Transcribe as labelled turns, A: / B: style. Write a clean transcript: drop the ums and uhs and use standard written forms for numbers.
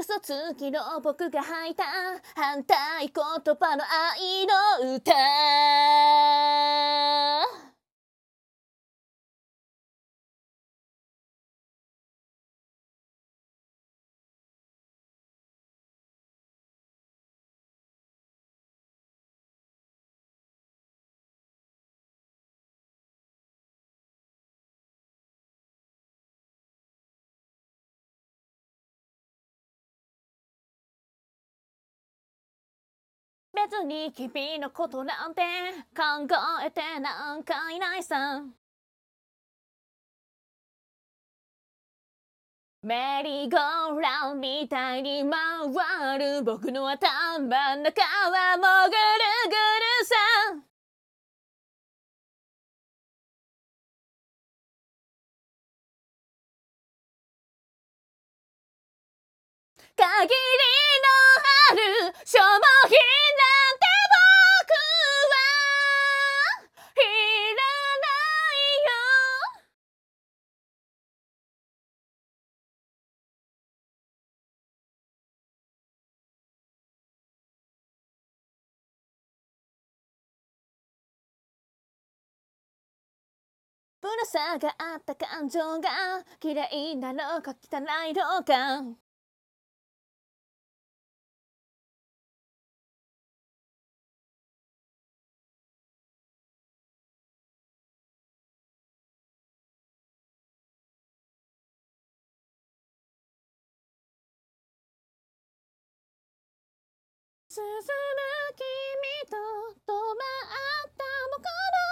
A: 嘘つきの僕が吐いた反対言葉の愛の歌。別に君のことなんて考えてなんかいないさ。メリーゴーラウンドみたいに回る僕の頭の中はもうぐるぐるさ。限りのある消耗品なんて僕はいらないよ。ぶら下がった感情が綺麗なのか汚いのか。進む君と止まった僕の